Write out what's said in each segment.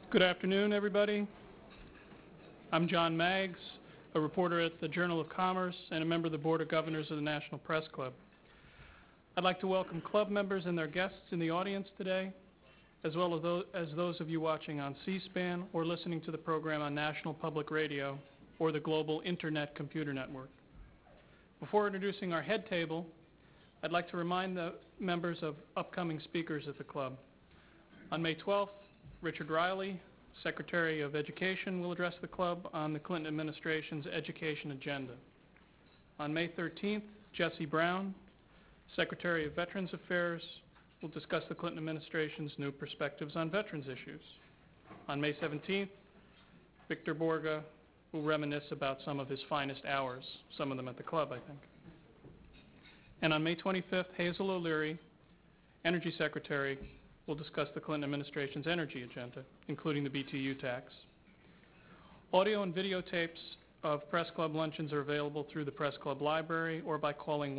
Good afternoon, everybody. I'm John Maggs, a reporter at the Journal of Commerce and a member of the Board of Governors of the National Press Club. I'd like to welcome club members and their guests in the audience today, as well as those of you watching on C-SPAN or listening to the program on National Public Radio or the Global Internet Computer Network. Before introducing our head table, I'd like to remind the members of upcoming speakers at the club. On May 12th, Richard Riley, Secretary of Education, will address the club on the Clinton administration's education agenda. On May 13th, Jesse Brown, Secretary of Veterans Affairs, will discuss the Clinton administration's new perspectives on veterans issues. On May 17th, Victor Borga will reminisce about some of his finest hours, some of them at the club, I think. And on May 25th, Hazel O'Leary, Energy Secretary, will discuss the Clinton administration's energy agenda, including the BTU tax. Audio and videotapes of Press Club luncheons are available through the Press Club Library or by calling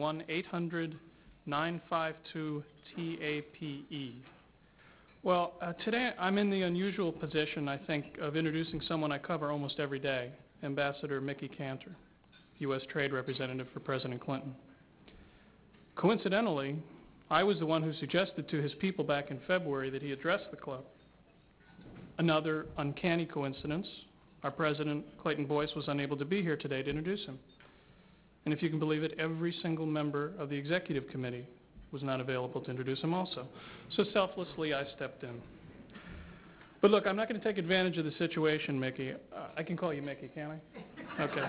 1-800-952-TAPE. Well, today I'm in the unusual position, I think, of introducing someone I cover almost every day, Ambassador Mickey Kantor, U.S. Trade Representative for President Clinton. Coincidentally, I was the one who suggested to his people back in February that he address the club. Another uncanny coincidence, our president, Clayton Boyce, was unable to be here today to introduce him. And if you can believe it, every single member of the executive committee was not available to introduce him also. So selflessly, I stepped in. But look, I'm not going to take advantage of the situation, Mickey. I can call you Mickey, can I? Okay.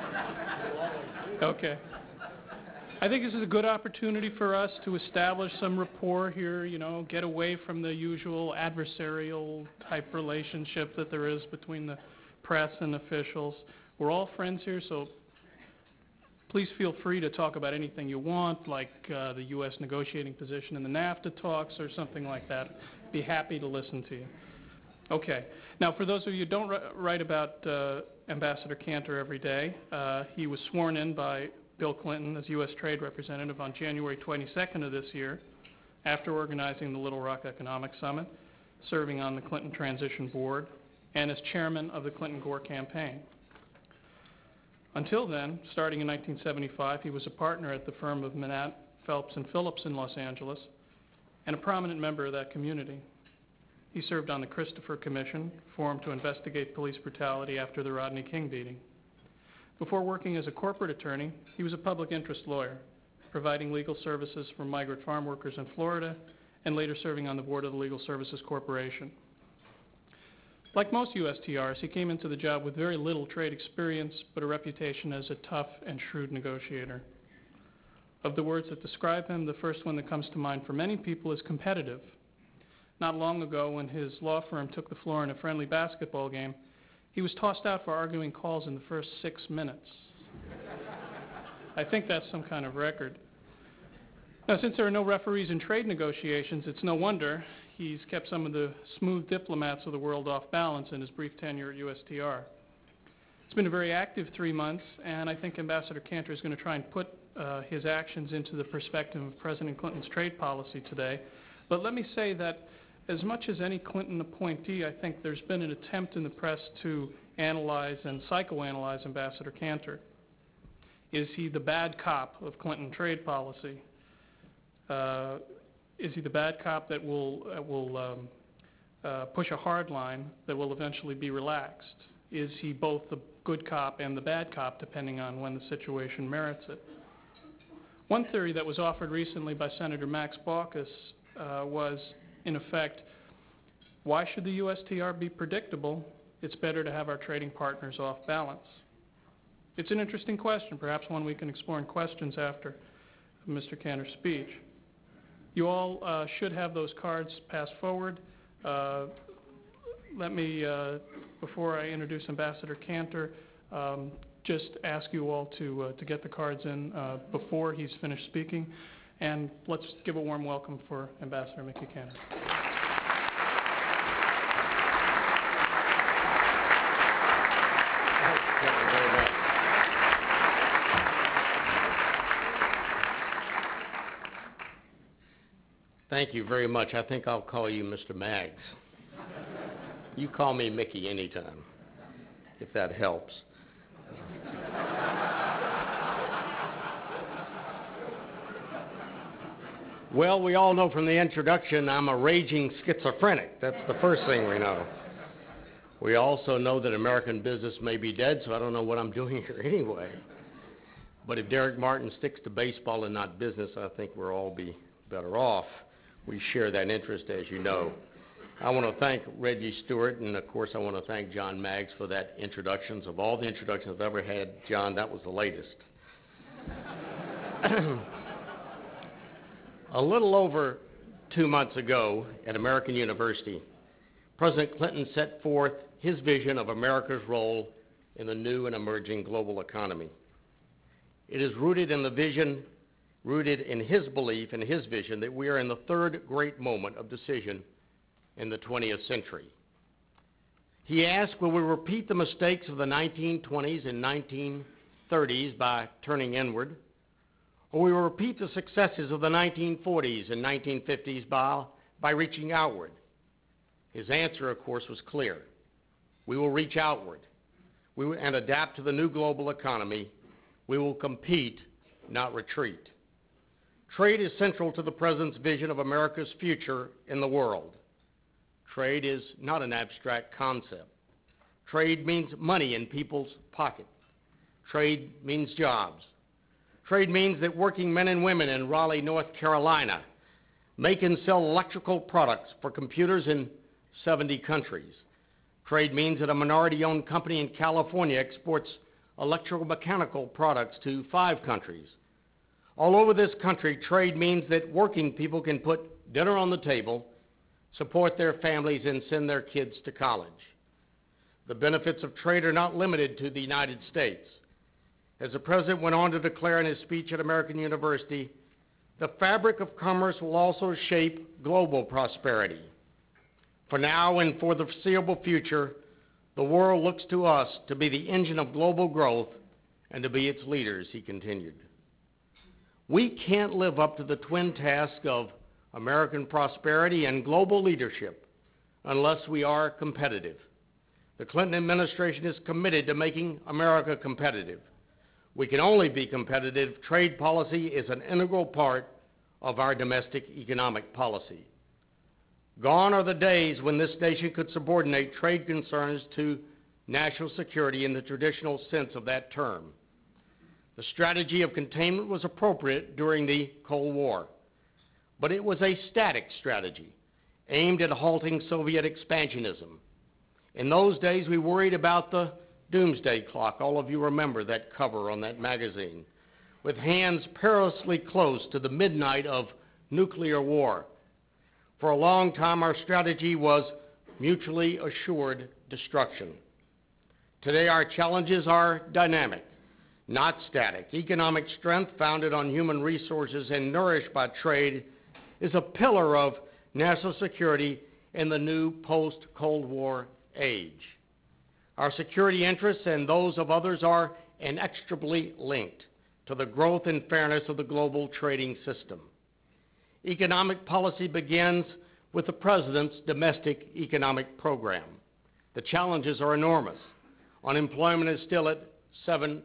Okay. I think this is a good opportunity for us to establish some rapport here, you know, get away from the usual adversarial type relationship that there is between the press and officials. We're all friends here, so please feel free to talk about anything you want, like the U.S. negotiating position in the NAFTA talks or something like that. Be happy to listen to you. Okay. Now, for those of you who don't write about Ambassador Kantor every day, he was sworn in by Bill Clinton as U.S. Trade Representative on January 22nd of this year, after organizing the Little Rock Economic Summit, serving on the Clinton Transition Board, and as chairman of the Clinton-Gore campaign. Until then, starting in 1975, he was a partner at the firm of Manatt, Phelps & Phillips in Los Angeles, and a prominent member of that community. He served on the Christopher Commission, formed to investigate police brutality after the Rodney King beating. Before working as a corporate attorney, he was a public interest lawyer, providing legal services for migrant farm workers in Florida, and later serving on the board of the Legal Services Corporation. Like most USTRs, he came into the job with very little trade experience, but a reputation as a tough and shrewd negotiator. Of the words that describe him, the first one that comes to mind for many people is competitive. Not long ago, when his law firm took the floor in a friendly basketball game, he was tossed out for arguing calls in the first 6 minutes. I think that's some kind of record. Now, since there are no referees in trade negotiations, it's no wonder he's kept some of the smooth diplomats of the world off balance in his brief tenure at USTR. It's been a very active 3 months, and I think Ambassador Kantor is going to try and put his actions into the perspective of President Clinton's trade policy today. But let me say that as much as any Clinton appointee, I think there's been an attempt in the press to analyze and psychoanalyze Ambassador Kantor. Is he the bad cop of Clinton trade policy? Is he the bad cop that will push a hard line that will eventually be relaxed? Is he both the good cop and the bad cop, depending on when the situation merits it? One theory that was offered recently by Senator Max Baucus was, in effect, why should the USTR be predictable? It's better to have our trading partners off balance. It's an interesting question, perhaps one we can explore in questions after Mr. Kantor's speech. You all should have those cards passed forward. Let me, before I introduce Ambassador Kantor, just ask you all to get the cards in before he's finished speaking. And let's give a warm welcome for Ambassador Mickey Kantor. Thank you very much. I think I'll call you Mr. Maggs. You call me Mickey anytime, if that helps. Well, we all know from the introduction I'm a raging schizophrenic. That's the first thing we know. We also know that American business may be dead, so I don't know what I'm doing here anyway. But if Derek Martin sticks to baseball and not business, I think we'll all be better off. We share that interest, as you know. I want to thank Reggie Stewart, and of course I want to thank John Maggs for that introductions. Of all the introductions I've ever had, John, that was the latest. A little over 2 months ago at American University, President Clinton set forth his vision of America's role in the new and emerging global economy. It is rooted in his belief and his vision that we are in the third great moment of decision in the 20th century. He asked, will we repeat the mistakes of the 1920s and 1930s by turning inward, or we will repeat the successes of the 1940s and 1950s by reaching outward? His answer, of course, was clear. We will reach outward and adapt to the new global economy. We will compete, not retreat. Trade is central to the President's vision of America's future in the world. Trade is not an abstract concept. Trade means money in people's pocket. Trade means jobs. Trade means that working men and women in Raleigh, North Carolina, make and sell electrical products for computers in 70 countries. Trade means that a minority-owned company in California exports electromechanical products to 5 countries. All over this country, trade means that working people can put dinner on the table, support their families, and send their kids to college. The benefits of trade are not limited to the United States. As the President went on to declare in his speech at American University, the fabric of commerce will also shape global prosperity. For now and for the foreseeable future, the world looks to us to be the engine of global growth and to be its leaders, he continued. We can't live up to the twin task of American prosperity and global leadership unless we are competitive. The Clinton administration is committed to making America competitive. We can only be competitive. Trade policy is an integral part of our domestic economic policy. Gone are the days when this nation could subordinate trade concerns to national security in the traditional sense of that term. The strategy of containment was appropriate during the Cold War, but it was a static strategy aimed at halting Soviet expansionism. In those days, we worried about the doomsday clock. All of you remember that cover on that magazine, with hands perilously close to the midnight of nuclear war. For a long time, our strategy was mutually assured destruction. Today, our challenges are dynamic, not static. Economic strength founded on human resources and nourished by trade is a pillar of national security in the new post-Cold War age. Our security interests and those of others are inextricably linked to the growth and fairness of the global trading system. Economic policy begins with the President's domestic economic program. The challenges are enormous. Unemployment is still at 7%.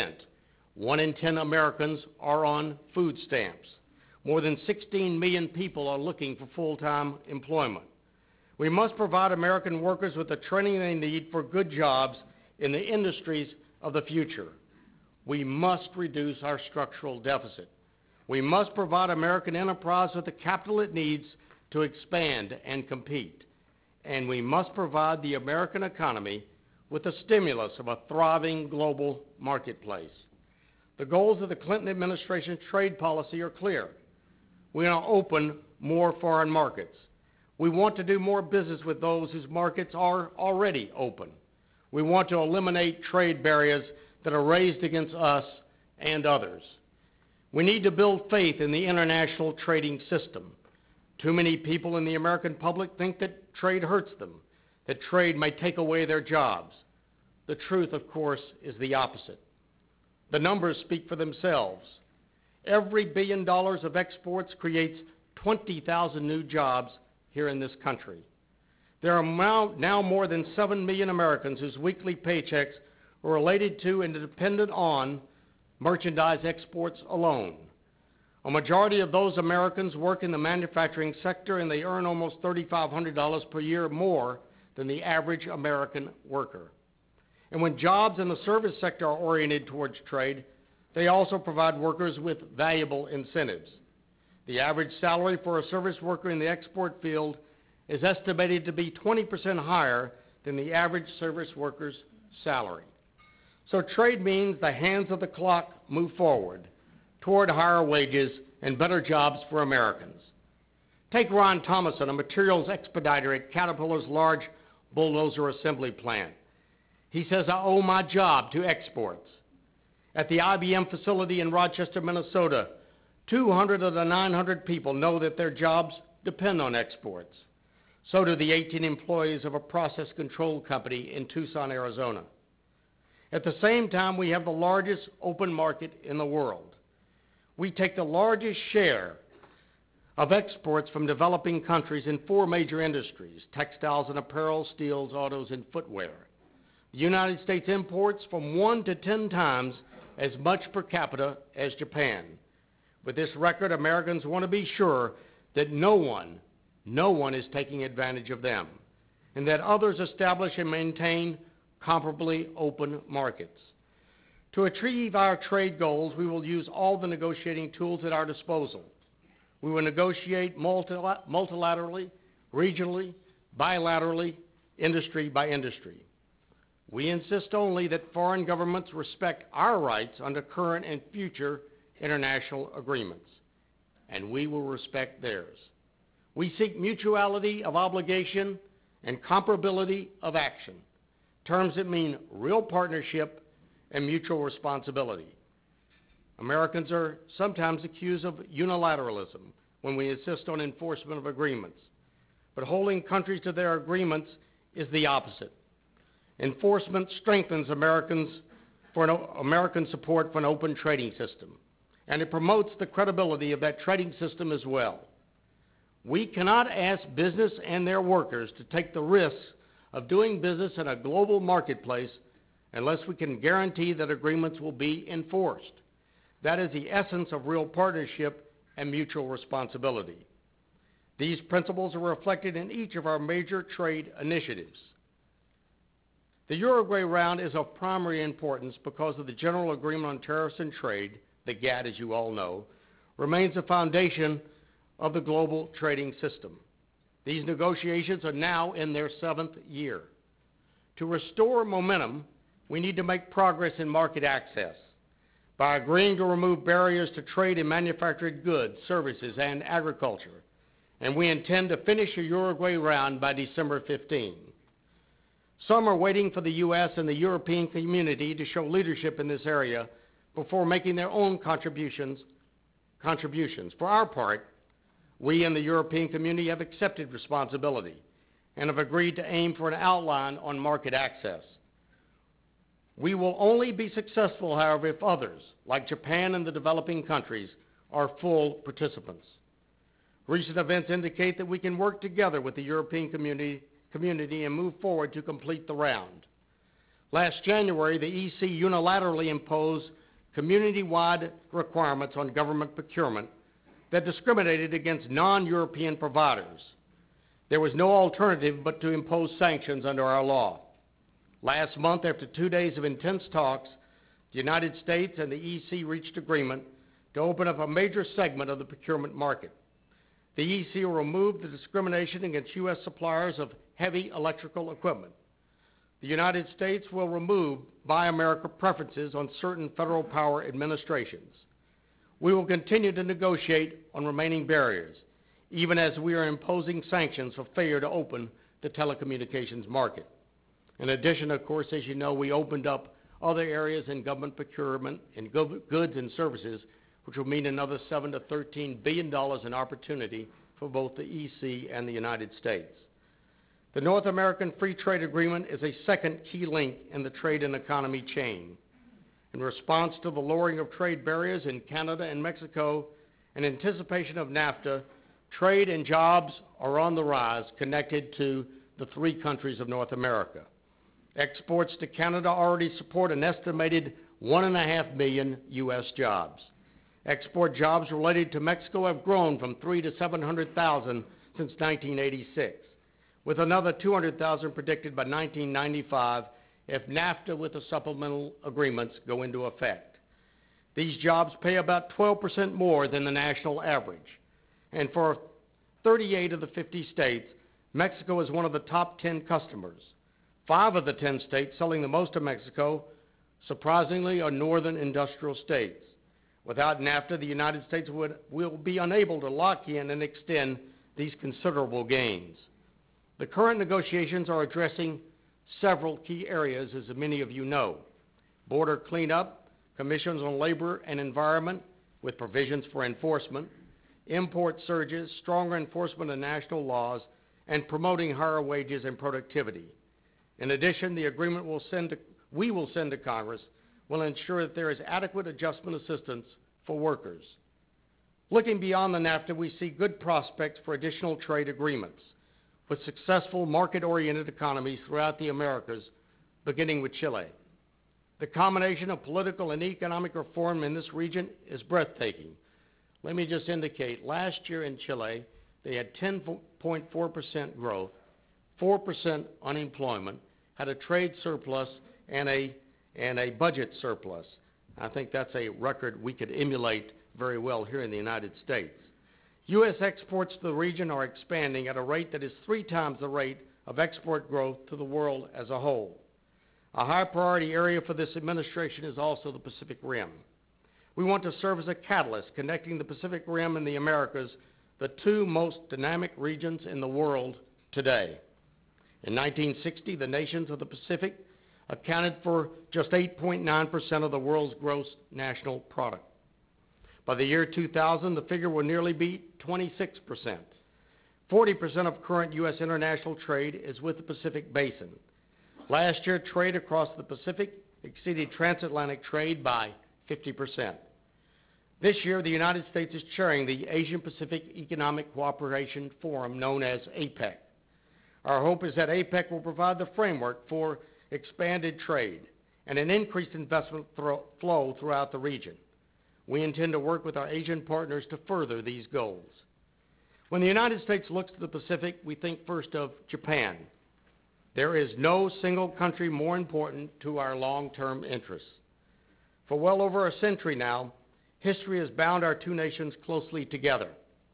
1 in 10 Americans are on food stamps. More than 16 million people are looking for full-time employment. We must provide American workers with the training they need for good jobs in the industries of the future. We must reduce our structural deficit. We must provide American enterprise with the capital it needs to expand and compete. And we must provide the American economy with the stimulus of a thriving global marketplace. The goals of the Clinton administration's trade policy are clear. We want to open more foreign markets. We want to do more business with those whose markets are already open. We want to eliminate trade barriers that are raised against us and others. We need to build faith in the international trading system. Too many people in the American public think that trade hurts them, that trade may take away their jobs. The truth, of course, is the opposite. The numbers speak for themselves. Every $1 billion of exports creates 20,000 new jobs here in this country. There are now more than 7 million Americans whose weekly paychecks are related to and dependent on merchandise exports alone. A majority of those Americans work in the manufacturing sector, and they earn almost $3,500 per year more than the average American worker. And when jobs in the service sector are oriented towards trade, they also provide workers with valuable incentives. The average salary for a service worker in the export field is estimated to be 20% higher than the average service worker's salary. So trade means the hands of the clock move forward toward higher wages and better jobs for Americans. Take Ron Thomason, a materials expediter at Caterpillar's large bulldozer assembly plant. He says, "I owe my job to exports." At the IBM facility in Rochester, Minnesota, 200 of the 900 people know that their jobs depend on exports. So do the 18 employees of a process control company in Tucson, Arizona. At the same time, we have the largest open market in the world. We take the largest share of exports from developing countries in 4 major industries: textiles and apparel, steels, autos, and footwear. The United States imports from 1 to 10 times as much per capita as Japan. With this record, Americans want to be sure that no one is taking advantage of them, and that others establish and maintain comparably open markets. To achieve our trade goals, we will use all the negotiating tools at our disposal. We will negotiate multilaterally, regionally, bilaterally, industry by industry. We insist only that foreign governments respect our rights under current and future international agreements, and we will respect theirs. We seek mutuality of obligation and comparability of action, terms that mean real partnership and mutual responsibility. Americans are sometimes accused of unilateralism when we insist on enforcement of agreements, but holding countries to their agreements is the opposite. Enforcement strengthens American support for an open trading system, and it promotes the credibility of that trading system as well. We cannot ask business and their workers to take the risks of doing business in a global marketplace unless we can guarantee that agreements will be enforced. That is the essence of real partnership and mutual responsibility. These principles are reflected in each of our major trade initiatives. The Uruguay round is of primary importance because of the General Agreement on Tariffs and Trade, the GATT, as you all know, remains the foundation of the global trading system. These negotiations are now in their 7th year. To restore momentum, we need to make progress in market access by agreeing to remove barriers to trade in manufactured goods, services, and agriculture, and we intend to finish the Uruguay round by December 15. Some are waiting for the U.S. and the European community to show leadership in this area before making their own contributions. For our part, we in the European community have accepted responsibility and have agreed to aim for an outline on market access. We will only be successful, however, if others, like Japan and the developing countries, are full participants. Recent events indicate that we can work together with the European community and move forward to complete the round. Last January, the EC unilaterally imposed community-wide requirements on government procurement that discriminated against non-European providers. There was no alternative but to impose sanctions under our law. Last month, after 2 days of intense talks, the United States and the EC reached agreement to open up a major segment of the procurement market. The EC will remove the discrimination against U.S. suppliers of heavy electrical equipment. The United States will remove Buy America preferences on certain federal power administrations. We will continue to negotiate on remaining barriers, even as we are imposing sanctions for failure to open the telecommunications market. In addition, of course, as you know, we opened up other areas in government procurement and goods and services, which will mean another $7 to $13 billion in opportunity for both the EC and the United States. The North American Free Trade Agreement is a second key link in the trade and economy chain. In response to the lowering of trade barriers in Canada and Mexico, in anticipation of NAFTA, trade and jobs are on the rise connected to the three countries of North America. Exports to Canada already support an estimated 1.5 million U.S. jobs. Export jobs related to Mexico have grown from 300,000 to 700,000 since 1986, with another 200,000 predicted by 1995 if NAFTA with the supplemental agreements go into effect. These jobs pay about 12% more than the national average. And for 38 of the 50 states, Mexico is one of the top 10 customers. 5 of the 10 states selling the most to Mexico, surprisingly, are northern industrial states. Without NAFTA, the United States will be unable to lock in and extend these considerable gains. The current negotiations are addressing several key areas, as many of you know: border cleanup, commissions on labor and environment with provisions for enforcement, import surges, stronger enforcement of national laws, and promoting higher wages and productivity. In addition, the agreement we will send to Congress will ensure that there is adequate adjustment assistance for workers. Looking beyond the NAFTA, we see good prospects for additional trade agreements with successful market-oriented economies throughout the Americas, beginning with Chile. The combination of political and economic reform in this region is breathtaking. Let me just indicate, last year in Chile, they had 10.4% growth, 4% unemployment, had a trade surplus, and a budget surplus. I think that's a record we could emulate very well here in the United States. U.S. exports to the region are expanding at a rate that is 3 times the rate of export growth to the world as a whole. A high priority area for this administration is also the Pacific Rim. We want to serve as a catalyst connecting the Pacific Rim and the Americas, the 2 most dynamic regions in the world today. In 1960, the nations of the Pacific accounted for just 8.9% of the world's gross national product. By the year 2000, the figure will nearly be 26%. 40% of current U.S. international trade is with the Pacific Basin. Last year, trade across the Pacific exceeded transatlantic trade by 50%. This year, the United States is chairing the Asian-Pacific Economic Cooperation Forum, known as APEC. Our hope is that APEC will provide the framework for expanded trade and an increased investment flow throughout the region. We intend to work with our Asian partners to further these goals. When the United States looks to the Pacific, we think first of Japan. There is no single country more important to our long-term interests. For well over a century now, history has bound our 2 nations closely together.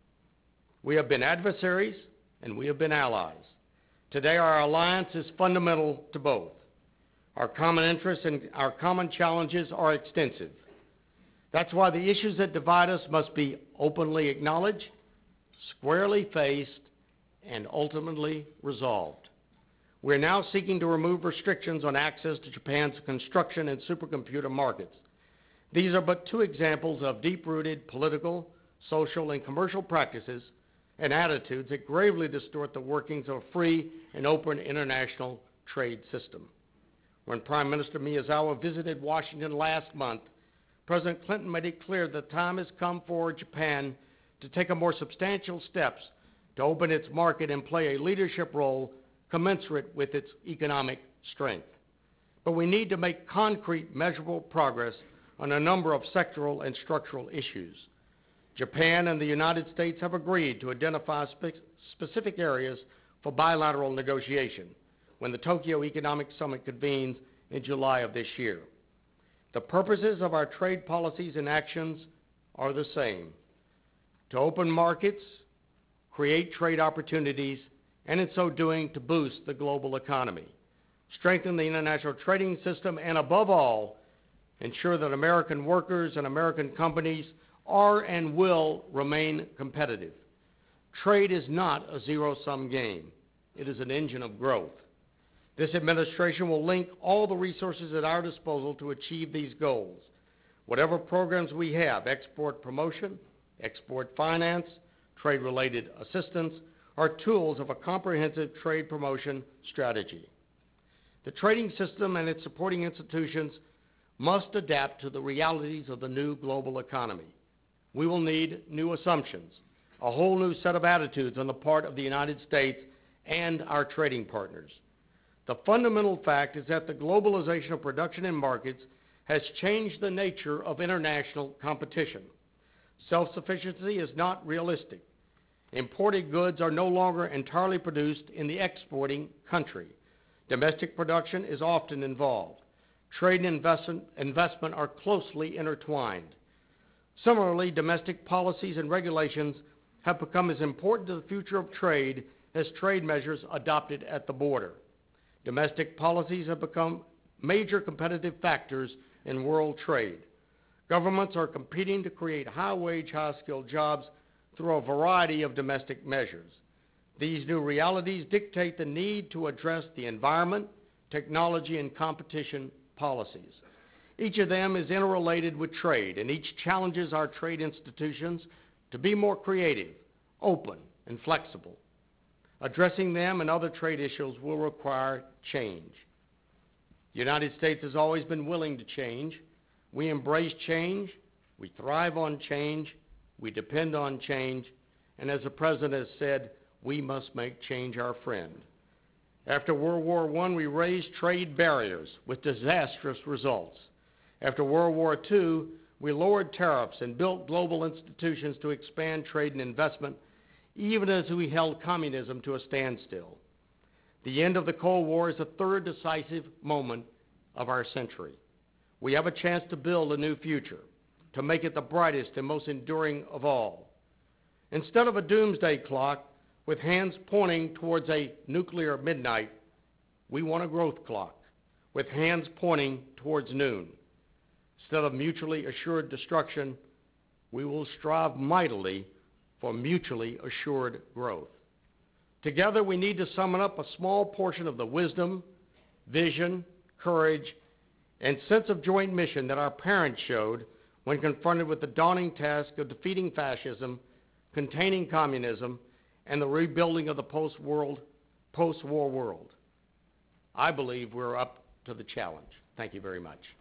We have been adversaries and we have been allies. Today, our alliance is fundamental to both. Our common interests and our common challenges are extensive. That's why the issues that divide us must be openly acknowledged, squarely faced, and ultimately resolved. We're now seeking to remove restrictions on access to Japan's construction and supercomputer markets. These are but 2 examples of deep-rooted political, social, and commercial practices and attitudes that gravely distort the workings of a free and open international trade system. When Prime Minister Miyazawa visited Washington last month, President Clinton made it clear that the time has come for Japan to take a more substantial steps to open its market and play a leadership role commensurate with its economic strength. But we need to make concrete, measurable progress on a number of sectoral and structural issues. Japan and the United States have agreed to identify specific areas for bilateral negotiation when the Tokyo Economic Summit convenes in July of this year. The purposes of our trade policies and actions are the same: to open markets, create trade opportunities, and in so doing, to boost the global economy, strengthen the international trading system, and above all, ensure that American workers and American companies are and will remain competitive. Trade is not a zero-sum game. It is an engine of growth. This administration will link all the resources at our disposal to achieve these goals. Whatever programs we have, export promotion, export finance, trade-related assistance, are tools of a comprehensive trade promotion strategy. The trading system and its supporting institutions must adapt to the realities of the new global economy. We will need new assumptions, a whole new set of attitudes on the part of the United States and our trading partners. The fundamental fact is that the globalization of production and markets has changed the nature of international competition. Self-sufficiency is not realistic. Imported goods are no longer entirely produced in the exporting country. Domestic production is often involved. Trade and investment are closely intertwined. Similarly, domestic policies and regulations have become as important to the future of trade as trade measures adopted at the border. Domestic policies have become major competitive factors in world trade. Governments are competing to create high-wage, high-skilled jobs through a variety of domestic measures. These new realities dictate the need to address the environment, technology, and competition policies. Each of them is interrelated with trade, and each challenges our trade institutions to be more creative, open, and flexible. Addressing them and other trade issues will require change. The United States has always been willing to change. We embrace change, we thrive on change, we depend on change, and as the President has said, we must make change our friend. After World War I, we raised trade barriers with disastrous results. After World War II, we lowered tariffs and built global institutions to expand trade and investment, even as we held communism to a standstill. The end of the Cold War is the third decisive moment of our century. We have a chance to build a new future, to make it the brightest and most enduring of all. Instead of a doomsday clock with hands pointing towards a nuclear midnight, we want a growth clock with hands pointing towards noon. Instead of mutually assured destruction, we will strive mightily for mutually assured growth. Together, we need to summon up a small portion of the wisdom, vision, courage, and sense of joint mission that our parents showed when confronted with the daunting task of defeating fascism, containing communism, and the rebuilding of the post-war world. I believe we're up to the challenge. Thank you very much.